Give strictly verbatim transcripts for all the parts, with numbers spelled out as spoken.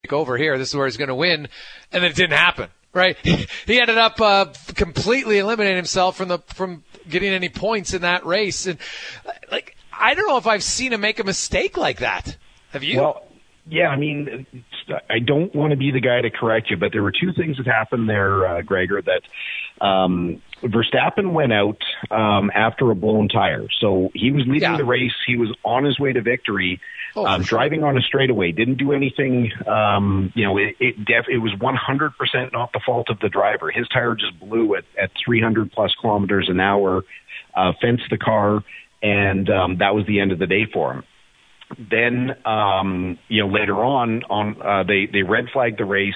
over here. This is where he's going to win. And then it didn't happen, right? He ended up uh, completely eliminating himself from the from getting any points in that race. And like, I don't know if I've seen him make a mistake like that. Have you? Well, yeah, I mean, I don't want to be the guy to correct you, but there were two things that happened there, uh, Gregor, that um, Verstappen went out um, after a blown tire. So he was leading Yeah. the race. He was on his way to victory, Oh, um, for sure. driving on a straightaway, didn't do anything. Um, you know, it it, def- it was one hundred percent not the fault of the driver. His tire just blew at, at three hundred plus kilometers an hour, uh, fenced the car, and um, that was the end of the day for him. Then, um, you know, later on, on uh, they they red flagged the race,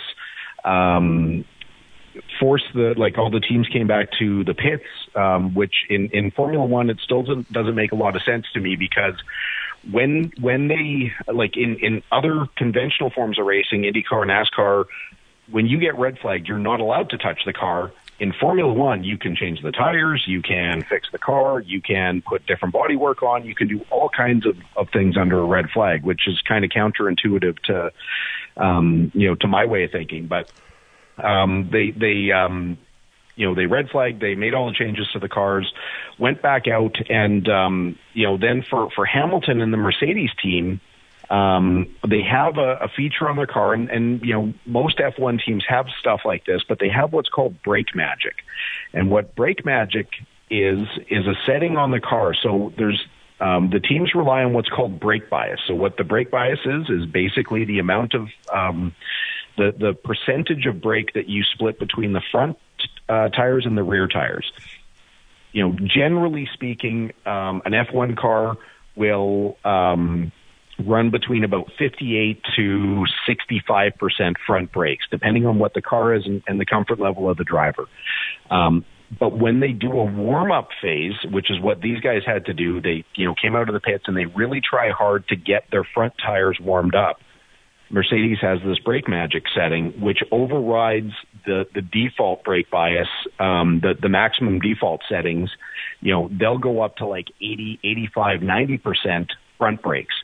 um, forced the like all the teams came back to the pits, um, which in, in Formula One it still doesn't doesn't make a lot of sense to me, because when when they like in in other conventional forms of racing, IndyCar, NASCAR, when you get red flagged, you're not allowed to touch the car. In Formula One, you can change the tires, you can fix the car, you can put different bodywork on, you can do all kinds of, of things under a red flag, which is kind of counterintuitive to, um, you know, to my way of thinking. But um, they, they, um, you know, they red flagged, they made all the changes to the cars, went back out, and um, you know, then for for Hamilton and the Mercedes team. Um, they have a, a feature on their car, and, and, you know, most F one teams have stuff like this, but they have what's called brake magic. And what brake magic is, is a setting on the car. So there's, um, the teams rely on what's called brake bias. So what the brake bias is, is basically the amount of, um, the, the percentage of brake that you split between the front, uh, tires and the rear tires. You know, generally speaking, um, an F one car will, um, run between about fifty-eight to sixty-five percent front brakes, depending on what the car is and, and the comfort level of the driver. Um, but when they do a warm-up phase, which is what these guys had to do, they you know came out of the pits and they really try hard to get their front tires warmed up. Mercedes has this brake magic setting, which overrides the, the default brake bias, um, the, the maximum default settings. You know, they'll go up to like eighty, eighty-five, ninety percent front brakes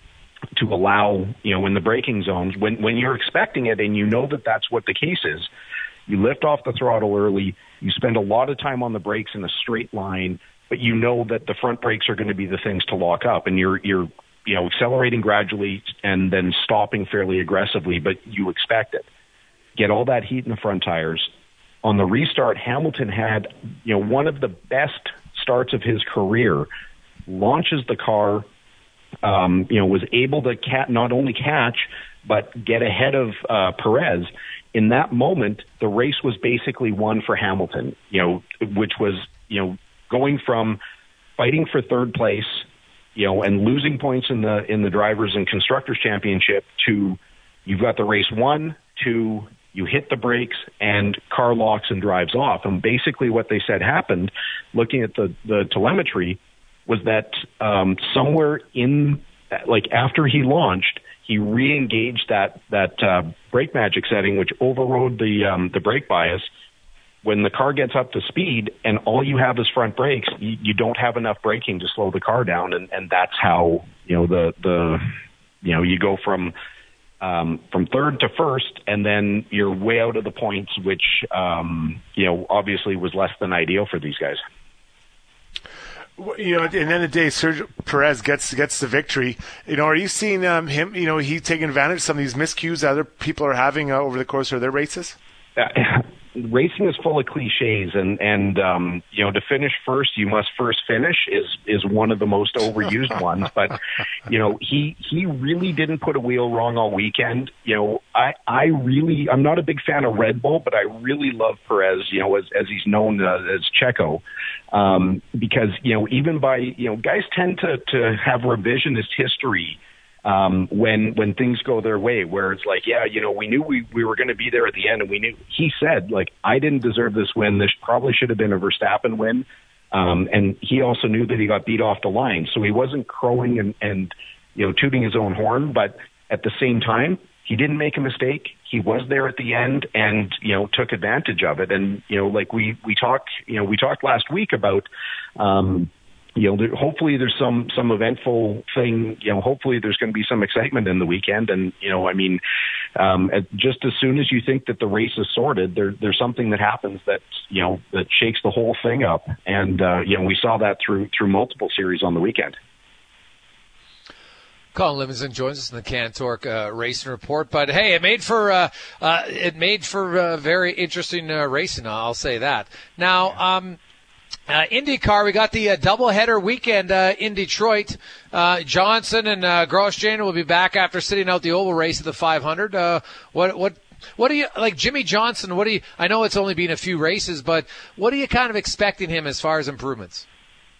to allow, you know, in the braking zones, when, when you're expecting it and you know that that's what the case is, you lift off the throttle early, you spend a lot of time on the brakes in a straight line, but you know that the front brakes are going to be the things to lock up, and you're, you're, you know, accelerating gradually and then stopping fairly aggressively, but you expect it. Get all that heat in the front tires. On the restart, Hamilton had, you know, one of the best starts of his career, launches the car, Um, you know, was able to cat, not only catch, but get ahead of uh, Perez. In that moment, the race was basically won for Hamilton, you know, which was, you know, going from fighting for third place, you know, and losing points in the in the Drivers' and Constructors' Championship to you've got the race won, to you hit the brakes and car locks and drives off. And basically what they said happened, looking at the, the telemetry, was that um, somewhere in, like after he launched, he re-engaged that that uh, brake magic setting, which overrode the um, the brake bias. When the car gets up to speed and all you have is front brakes, you, you don't have enough braking to slow the car down, and, and that's how you know the the you know you go from um, from third to first, and then you're way out of the points, which um, you know obviously was less than ideal for these guys. You know, at the end of the day, Sergio Perez gets gets the victory. You know, are you seeing um, him? You know, he taking advantage of some of these miscues that other people are having uh, over the course of their races. Uh, racing is full of cliches, and and um, you know, to finish first, you must first finish is is one of the most overused ones. But you know, he he really didn't put a wheel wrong all weekend. You know, I I really I'm not a big fan of Red Bull, but I really love Perez. You know, as as he's known uh, as Checo. Um, because, you know, even by, you know, guys tend to, to have revisionist history, um, when, when things go their way, where it's like, yeah, you know, we knew we, we were going to be there at the end, and we knew, he said, like, I didn't deserve this win. This probably should have been a Verstappen win. Um, and he also knew that he got beat off the line. So he wasn't crowing and, and, you know, tooting his own horn, but at the same time, he didn't make a mistake. He was there at the end and, you know, took advantage of it. And, you know, like we, we talked, you know, we talked last week about, um, you know, there, hopefully there's some, some eventful thing, you know, hopefully there's going to be some excitement in the weekend. And, you know, I mean, um, at, just as soon as you think that the race is sorted, there, there's something that happens that, you know, that shakes the whole thing up. And, uh, you know, we saw that through, through multiple series on the weekend. Colin Livingston joins us in the Cantork uh, Racing Report, but hey, it made for uh, uh, it made for uh, very interesting uh, racing. I'll say that. Now, um, uh, IndyCar, we got the uh, doubleheader weekend uh, in Detroit. Uh, Johnson and uh, Grosjean will be back after sitting out the oval race at the five hundred. Uh, what what what do you like, Jimmy Johnson? What do you? I know it's only been a few races, but what are you kind of expecting him as far as improvements?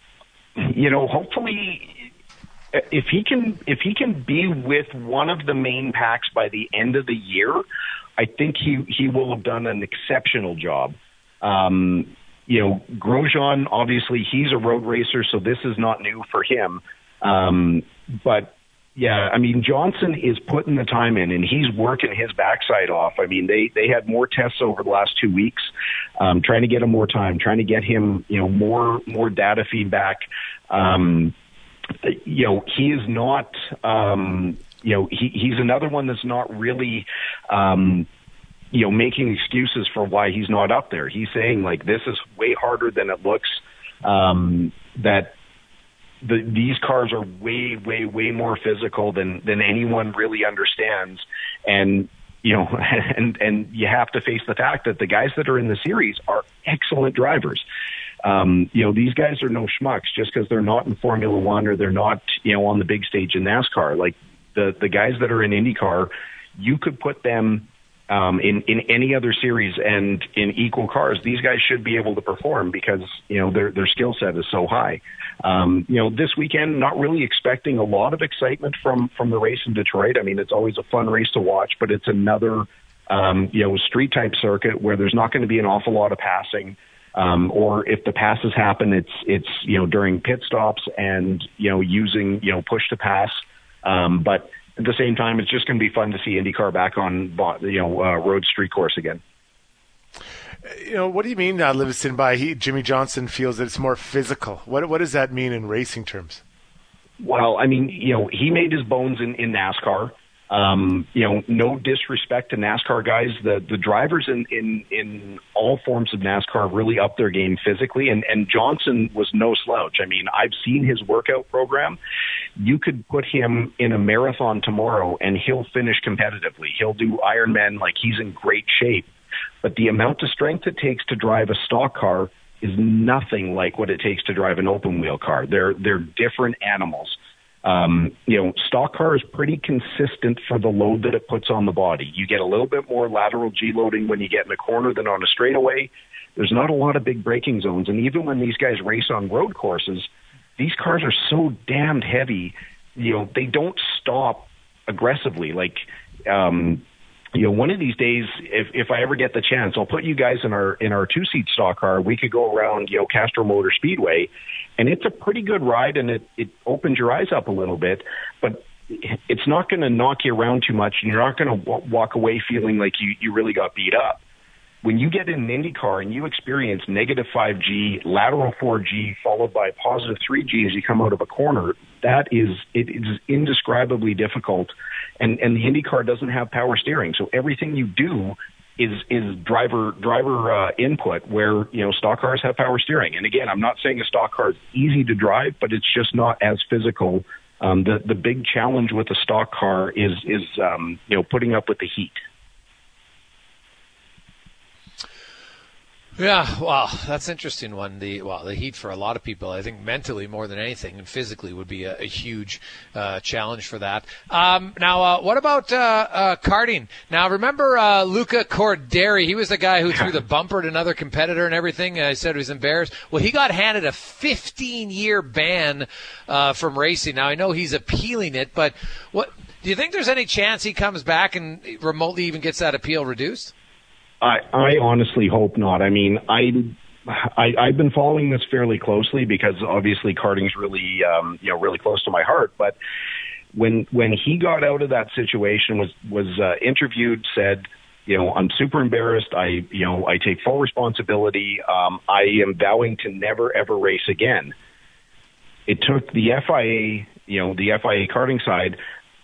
You know, hopefully. If he can, if he can be with one of the main packs by the end of the year, I think he, he will have done an exceptional job. Um, you know, Grosjean, obviously he's a road racer, so this is not new for him. Um, but yeah, I mean, Johnson is putting the time in and he's working his backside off. I mean, they, they had more tests over the last two weeks, um, trying to get him more time, trying to get him, you know, more, more data feedback. Um, You know, he is not, um, you know, he, he's another one that's not really, um, you know, making excuses for why he's not up there. He's saying, like, this is way harder than it looks, um, that the, these cars are way, way, way more physical than, than anyone really understands. And, you know, and, and you have to face the fact that the guys that are in the series are excellent drivers. Um, you know, these guys are no schmucks just because they're not in Formula One or they're not, you know, on the big stage in NASCAR. Like the, the guys that are in IndyCar, you could put them um, in, in any other series and in equal cars. These guys should be able to perform because, you know, their, their skill set is so high. Um, you know, this weekend, not really expecting a lot of excitement from, from the race in Detroit. I mean, it's always a fun race to watch, but it's another, um, you know, street type circuit where there's not going to be an awful lot of passing. Um, or if the passes happen, it's, it's, you know, during pit stops and, you know, using, you know, push to pass. Um, but at the same time, it's just going to be fun to see IndyCar back on, you know, uh, road street course again. You know, what do you mean, uh, Livingston, by he, Jimmy Johnson feels that it's more physical? What, what does that mean in racing terms? Well, I mean, you know, he made his bones in, in NASCAR. Um, you know, no disrespect to NASCAR guys. The the drivers in, in, in all forms of NASCAR really up their game physically, and, and Johnson was no slouch. I mean, I've seen his workout program. You could put him in a marathon tomorrow, and he'll finish competitively. He'll do Ironman like he's in great shape. But the amount of strength it takes to drive a stock car is nothing like what it takes to drive an open wheel car. They're they're different animals. Um, you know, stock car is pretty consistent for the load that it puts on the body. You get a little bit more lateral G loading when you get in a corner than on a straightaway. There's not a lot of big braking zones. And even when these guys race on road courses, these cars are so damned heavy, you know, they don't stop aggressively. Like, um, you know, one of these days, if, if I ever get the chance, I'll put you guys in our, in our two-seat stock car. We could go around, you know, Castro Motor Speedway, and it's a pretty good ride, and it, it opens your eyes up a little bit, but it's not going to knock you around too much, and you're not going to w- walk away feeling like you, you really got beat up. When you get in an IndyCar and you experience negative five G, lateral four G, followed by positive three G as you come out of a corner, that is, it is indescribably difficult. And, and the IndyCar doesn't have power steering. So everything you do is, is driver, driver, uh, input where, you know, stock cars have power steering. And again, I'm not saying a stock car is easy to drive, but it's just not as physical. Um, the, the big challenge with a stock car is, is, um, you know, putting up with the heat. Yeah, well, that's an interesting one. The well, the heat for a lot of people, I think, mentally more than anything, and physically would be a, a huge uh, challenge for that. Um, now, uh, what about uh, uh, karting? Now, remember uh, Luca Corderi? He was the guy who threw the bumper at another competitor and everything. I said he was embarrassed. Well, he got handed a fifteen-year ban uh, from racing. Now, I know he's appealing it, but what do you think? There's any chance he comes back and remotely even gets that appeal reduced? I, I honestly hope not. I mean, I, I, I've been following this fairly closely because obviously karting's really, um, you know, really close to my heart. But when when he got out of that situation, was was uh, interviewed, said, you know, I'm super embarrassed. I, you know, I take full responsibility. Um, I am vowing to never ever race again. It took the F I A, you know, the F I A karting side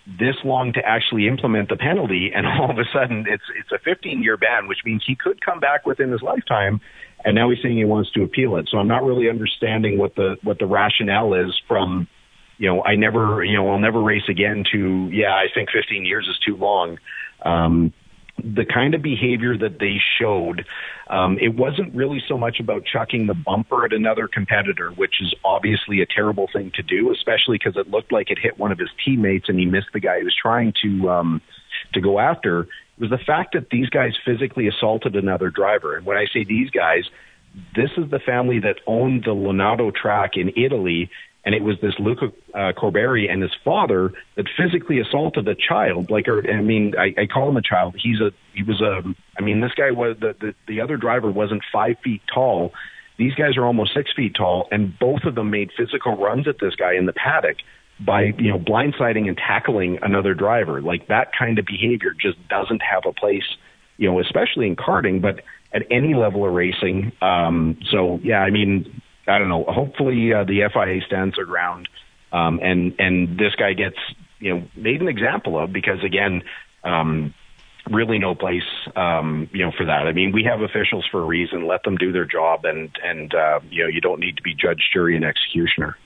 this long to actually implement the penalty, and all of a sudden it's it's a fifteen-year ban, which means he could come back within his lifetime, and now he's saying he wants to appeal it. So I'm not really understanding what the what the rationale is from, you know, I never, you know, I'll never race again to, yeah, I think fifteen years is too long. Um, the kind of behavior that they showed, um, it wasn't really so much about chucking the bumper at another competitor, which is obviously a terrible thing to do, especially because it looked like it hit one of his teammates and he missed the guy he was trying to um, to go after. It was the fact that these guys physically assaulted another driver. And when I say these guys, this is the family that owned the Lonato track in Italy. And it was this Luca uh, Corberi and his father that physically assaulted a child. Like, or, I mean, I, I call him a child. He's a, he was a, I mean, this guy was, the, the, the other driver wasn't five feet tall. These guys are almost six feet tall. And both of them made physical runs at this guy in the paddock by, you know, blindsiding and tackling another driver. Like, that kind of behavior just doesn't have a place, you know, especially in karting, but at any level of racing. Um, so, yeah, I mean, I don't know. Hopefully uh, the F I A stands their ground, um, and and this guy gets, you know, made an example of, because again, um, really no place, um, you know, for that. I mean, we have officials for a reason. Let them do their job, and and uh, you know, you don't need to be judge, jury, and executioner.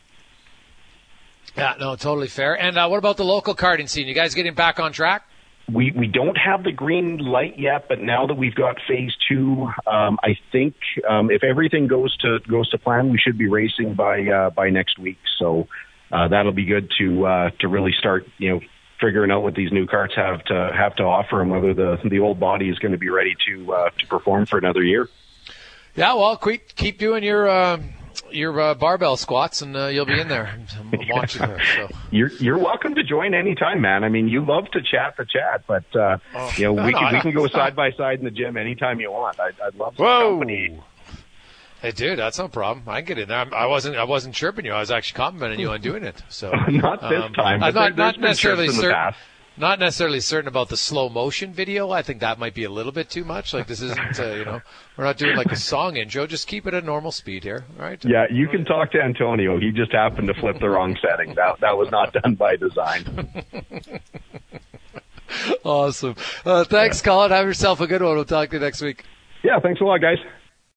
Yeah, no, totally fair. And uh, what about the local karting scene? You guys getting back on track? We we don't have the green light yet, but now that we've got phase two, um, I think um, if everything goes to goes to plan, we should be racing by uh, by next week. So uh, that'll be good to uh, to really start, you know, figuring out what these new karts have to have to offer, and whether the the old body is going to be ready to uh, to perform for another year. Yeah, well, keep keep doing your. Uh... your uh, barbell squats, and uh, you'll be in there watching her. So. You're you're welcome to join anytime, man. I mean, you love to chat the chat, but uh, oh. you know, we can we can go side by side in the gym anytime you want. I'd, I'd love some Whoa. company. Hey, dude, that's no problem. I can get in there. I wasn't I wasn't chirping you. I was actually complimenting you on doing it. So not this um, time. I'm not, there, not necessarily certain. Past. Not necessarily certain about the slow motion video. I think that might be a little bit too much. Like, this isn't, uh, you know, we're not doing like a song intro. Just keep it at normal speed here, all right? Yeah, you can talk to Antonio. He just happened to flip the wrong setting. That that was not done by design. Awesome. Uh, thanks, yeah. Colin. Have yourself a good one. We'll talk to you next week. Yeah, thanks a lot, guys.